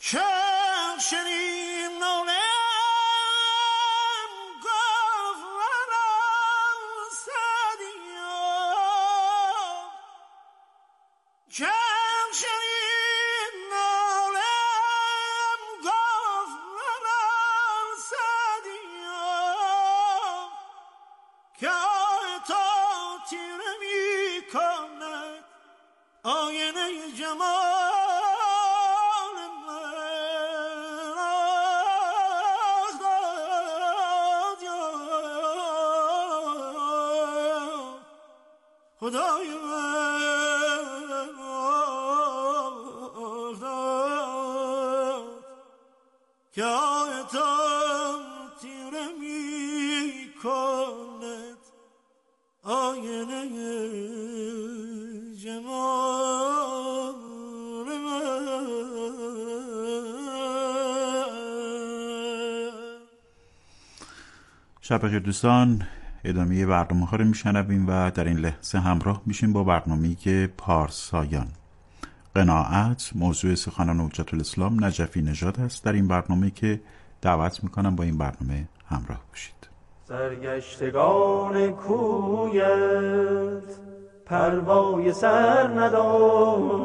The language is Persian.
شب بخیر دوستان، ادامه برنامه ها رو میشنویم و در این لحظه همراه میشیم با برنامه پارسایان. قناعت موضوع سخنان حجت الاسلام نجفی نژاد است. در این برنامه که دعوت میکنم با این برنامه همراه باشید. سرگشتگان کویت پروای سر ندارد،